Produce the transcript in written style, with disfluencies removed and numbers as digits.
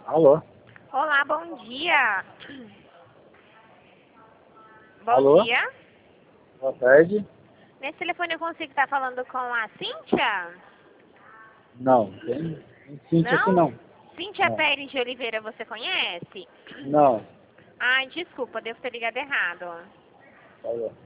Alô? Olá, bom dia. Bom Alô? dia. Boa tarde. Nesse telefone eu consigo estar falando com a Cíntia? Não, tem Cíntia aqui não. Cíntia Não. Pérez de Oliveira, você conhece? Não. Ai, desculpa, devo ter ligado errado. Alô.